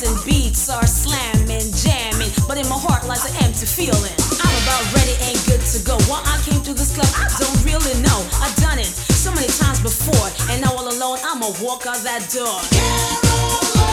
dancing, beats are slamming, jamming, but in my heart lies an empty feeling. I'm about ready and good to go. Why I came to this club, I don't really know. I've done it so many times before, and now all alone I'ma walk out that door.